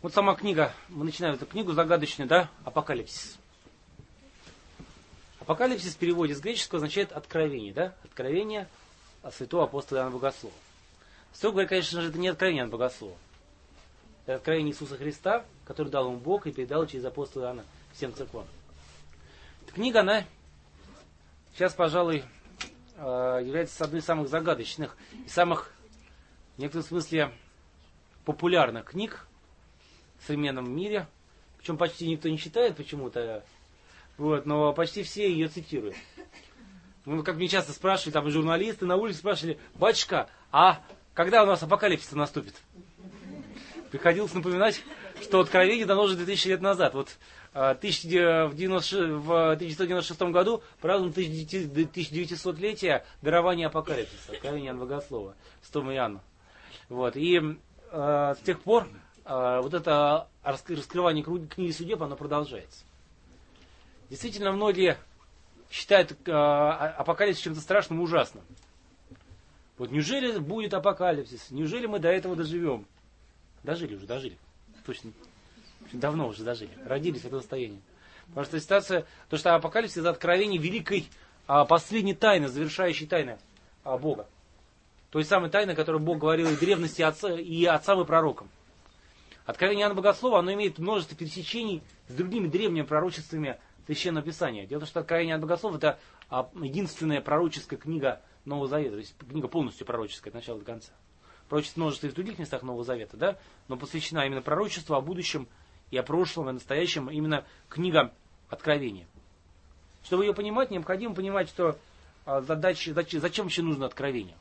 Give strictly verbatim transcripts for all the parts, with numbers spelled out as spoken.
Вот сама книга, мы начинаем эту книгу загадочную, да, Апокалипсис. Апокалипсис в переводе с греческого означает откровение, да, откровение от святого апостола Иоанна Богослова. Строго говоря, конечно же, это не откровение Иоанна Богослова. Это откровение Иисуса Христа, который дал ему Бог и передал через апостола Иоанна всем церквам. Эта книга, она сейчас, пожалуй, является одной из самых загадочных и самых, в некотором смысле, популярных книг в современном мире. Причем почти никто не читает почему-то, вот, но почти все ее цитируют. Ну, как мне часто спрашивали, там журналисты на улице спрашивали: батюшка, а когда у нас апокалипсис наступит? Приходилось напоминать, что откровение дано уже две тысячи лет назад. Вот в тысяча девятьсот девяносто шестом году празднуем тысяча-девятисотлетие дарования апокалипсиса, откровения Иоанна Богослова, святому Иоанну. Вот. И э, с тех пор э, вот это раскрывание книги судеб, оно продолжается. Действительно, многие считают э, апокалипсис чем-то страшным и ужасным. Вот неужели будет апокалипсис? Неужели мы до этого доживем? Дожили уже, дожили. Точно. Давно уже дожили. Родились в этом состоянии. Потому что ситуация, то что апокалипсис это откровение великой а, последней тайны, завершающей тайны а, Бога. Той самой тайны, которую Бог говорил и в древности отца, и отцам и пророкам. Откровение Иоанна Богослова, оно имеет множество пересечений с другими древними пророчествами Священного Писания. Дело в том, что Откровение Иоанна Богослова это а, единственная пророческая книга Нового Завета. То есть книга полностью пророческая от начала до конца. Пророчество множество и в других местах Нового Завета, да, но посвящена именно пророчеству о будущем и о прошлом, и о настоящем, именно книга Откровения. Чтобы ее понимать, необходимо понимать, что а, задача, зачем, зачем вообще нужно откровение.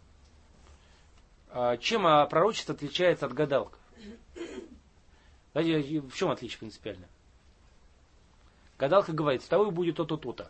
А, чем а, пророчество отличается от гадалок? Знаете, в чем отличие принципиально? Гадалка говорит, с тобой будет то-то, то-то.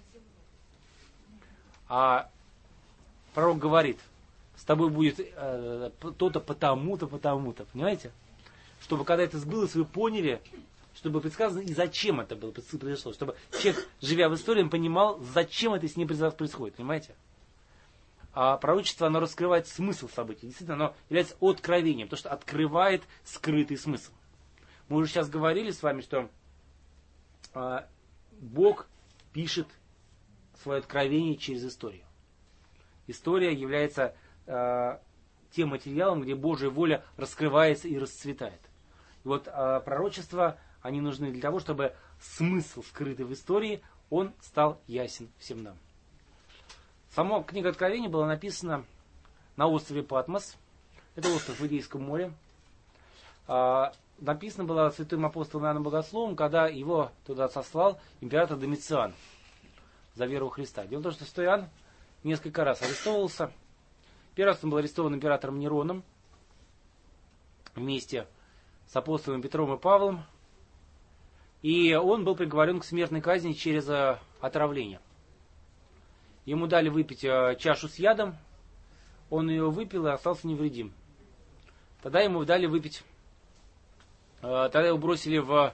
А пророк говорит, с тобой будет э, то-то, потому-то, потому-то. Понимаете? Чтобы когда это сбылось, вы поняли, чтобы предсказано и зачем это было произошло. Чтобы человек, живя в истории, понимал, зачем это с ним происходит. Понимаете? А пророчество, оно раскрывает смысл событий. Действительно, оно является откровением, потому что открывает скрытый смысл. Мы уже сейчас говорили с вами, что э, Бог пишет свое откровение через историю. История является э, тем материалом, где Божья воля раскрывается и расцветает. И вот э, пророчества, они нужны для того, чтобы смысл, скрытый в истории, он стал ясен всем нам. Сама книга Откровения была написана на острове Патмос. Это остров в Эгейском море. Э, написана была святым апостолом Иоанном Богословом, когда его туда сослал император Домициан за веру в Христа. Дело в том, что святой Иоанн несколько раз арестовывался. Первый раз он был арестован императором Нероном вместе с апостолами Петром и Павлом. И он был приговорен к смертной казни через отравление. Ему дали выпить чашу с ядом. Он ее выпил и остался невредим. Тогда ему дали выпить... Тогда его бросили в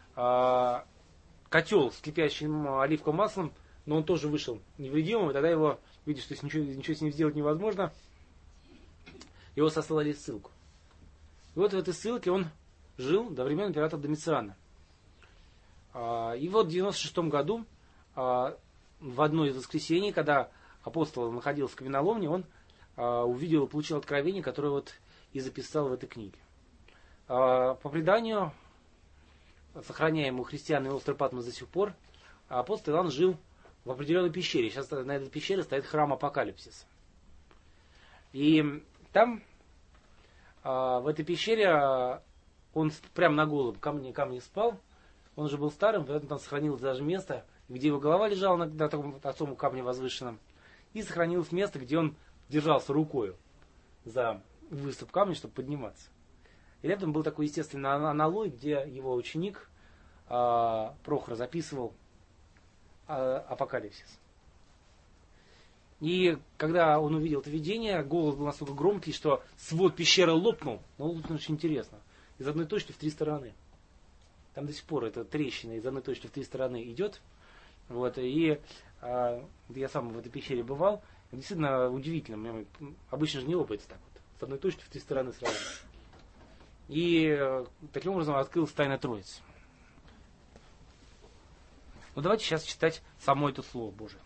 котел с кипящим оливковым маслом. Но он тоже вышел невредимым. И тогда его, видя, что ничего, ничего с ним сделать невозможно, его сослали в ссылку. И вот в этой ссылке он жил до времен императора Домициана. И вот в девяносто шестом году, в одно из воскресений, когда апостол находился в каменоломне, он увидел, получил откровение, которое вот и записал в этой книге. По преданию, сохраняемому христианами остров Патмос до сих пор, апостол Иоанн жил в определенной пещере. Сейчас на этой пещере стоит храм Апокалипсиса. И там, в этой пещере, он прямо на голом камне, камне спал. Он уже был старым, поэтому там сохранилось даже место, где его голова лежала на, на таком отцовом камне возвышенном. И сохранилось место, где он держался рукою за выступ камня, чтобы подниматься. И рядом был такой естественный аналой, где его ученик Прохор записывал Апокалипсис. И когда он увидел это видение, голос был настолько громкий, что свод пещеры лопнул. Но лопнул очень интересно. Из одной точки в три стороны. Там до сих пор эта трещина из одной точки в три стороны идет. Вот, и а, я сам в этой пещере бывал. Действительно удивительно. Обычно же не лопается так вот. С одной точки в три стороны сразу. И таким образом открылась тайна Троицы. Но давайте сейчас читать само это Слово Божие.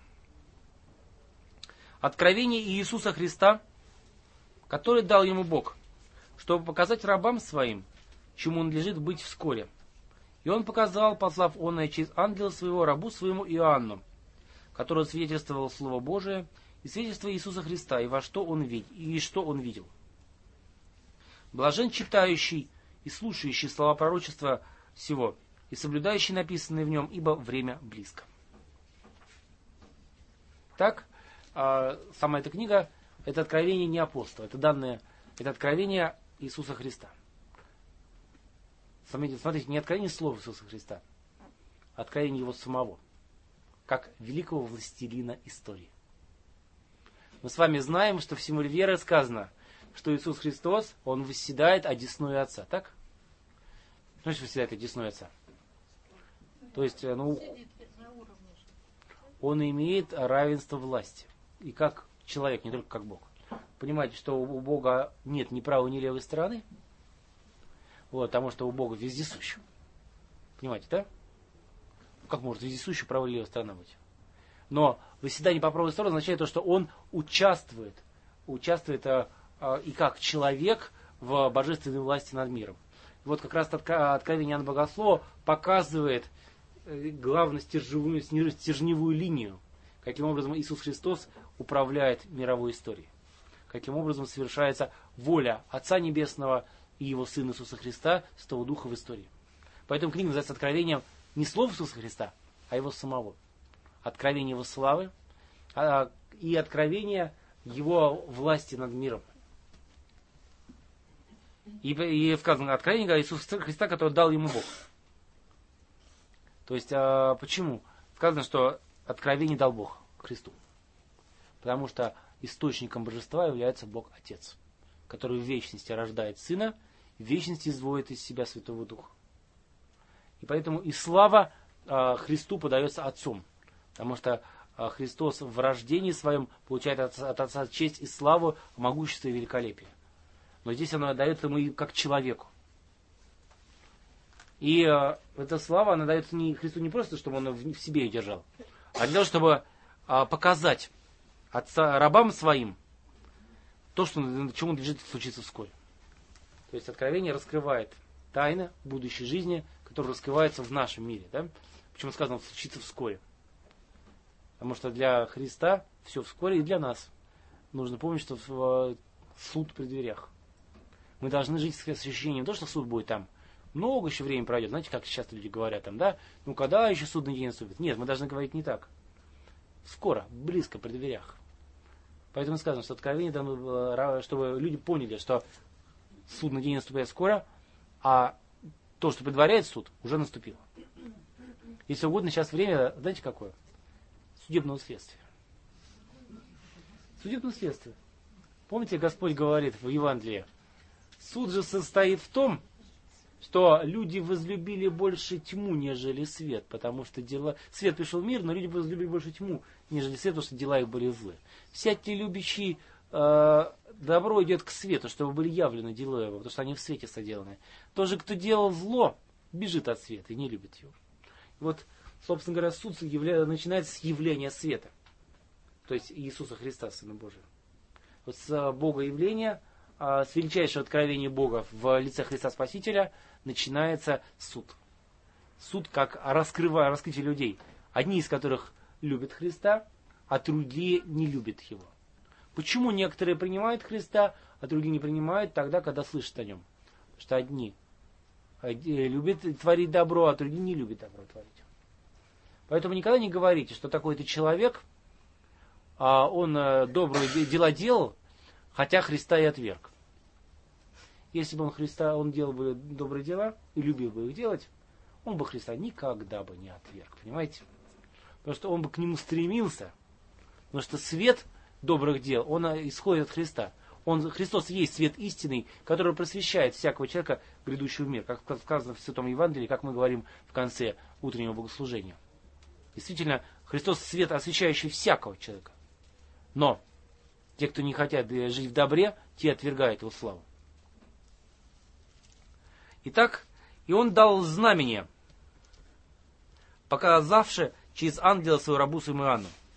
Откровение Иисуса Христа, которое дал ему Бог, чтобы показать рабам своим, чему он надлежит быть вскоре. И он показал, послав оное через ангела своего, рабу своему Иоанну, который свидетельствовал Слово Божие и свидетельство Иисуса Христа, и во что он видел, и что он видел. Блажен читающий и слушающий слова пророчества сего, и соблюдающий написанное в нем, ибо время близко. Так, сама эта книга, это откровение не апостола, это данное, это откровение Иисуса Христа. Смотрите, смотрите, не откровение слов Иисуса Христа, а откровение Его самого, как великого властелина истории. Мы с вами знаем, что в символе веры сказано, что Иисус Христос, Он восседает одесную Отца, так? Что значит восседает одесную Отца? То есть, ну, Он имеет равенство власти. И как человек, не только как Бог. Понимаете, что у Бога нет ни правой, ни левой стороны? Вот, потому что у Бога вездесущий. Понимаете, да? Как может вездесущий правая и левая сторона быть? Но восседание по правой стороне означает то, что он участвует, участвует а, а, и как человек в божественной власти над миром. И вот как раз откровение Иоанна Богослова показывает главную стержневую, стержневую линию, каким образом Иисус Христос управляет мировой историей. Каким образом совершается воля Отца Небесного и Его Сына Иисуса Христа, Святого Духа в истории. Поэтому книга называется «Откровением» не слов Иисуса Христа, а Его самого. Откровение Его славы а, и откровение Его власти над миром. И, и сказано откровение Иисуса Христа, которое дал Ему Бог. То есть, а, почему? Сказано, что откровение дал Бог Христу. Потому что источником божества является Бог Отец, который в вечности рождает Сына, в вечности изводит из себя Святого Духа. И поэтому и слава а, Христу подается Отцом. Потому что а, Христос в рождении своем получает от, от Отца честь и славу, могущество и великолепие. Но здесь оно дается ему и как человеку. И а, эта слава, она дается не, Христу не просто, чтобы он в, в себе ее держал, а для того, чтобы а, показать отца, рабам своим то, что, чему надлежит случиться вскоре. То есть откровение раскрывает тайны будущей жизни, которая раскрывается в нашем мире. Да? Почему сказано случится вскоре? Потому что для Христа все вскоре, и для нас. Нужно помнить, что в, суд при дверях. Мы должны жить с ощущением, то, что суд будет там. Много еще времени пройдет. Знаете, как сейчас люди говорят там, да? Ну, когда еще судный день наступит? Нет, мы должны говорить не так. Скоро, близко, при дверях. Поэтому сказано, что откровение дано, чтобы люди поняли, что судный день наступает скоро, а то, что предваряет суд, уже наступило. Если угодно, сейчас время, знаете, какое? Судебного следствия. Судебное следствие. Помните, Господь говорит в Евангелии, суд же состоит в том, что люди возлюбили больше тьму, нежели свет, потому что дела... Свет пришел в мир, но люди возлюбили больше тьму, нежели свет, потому что дела их были злы. Всякий любящий э, добро идет к свету, чтобы были явлены дела его, потому что они в свете соделаны. Тот же, кто делал зло, бежит от света и не любит его. И вот, собственно говоря, суд явля... начинается с явления света, то есть Иисуса Христа, Сына Божия. Вот с Бога явления, с величайшего откровения Бога в лице Христа Спасителя начинается суд. Суд как раскрывая, раскрытие людей, одни из которых любят Христа, а другие не любят Его. Почему некоторые принимают Христа, а другие не принимают тогда, когда слышат о Нем? Потому что одни любят творить добро, а другие не любят добро творить. Поэтому никогда не говорите, что такой-то человек, он добрые дела делал, хотя Христа и отверг. Если бы он Христа, он делал бы добрые дела и любил бы их делать, он бы Христа никогда бы не отверг. Понимаете? Потому что он бы к нему стремился. Потому что свет добрых дел, он исходит от Христа. Он, Христос есть свет истинный, который просвещает всякого человека, грядущего в мир. Как сказано в Святом Евангелии, как мы говорим в конце утреннего богослужения. Действительно, Христос свет, освещающий всякого человека. Но те, кто не хотят жить в добре, те отвергают его славу. Итак, и он дал знамение, показавши через ангела свою рабу своему Иоанну.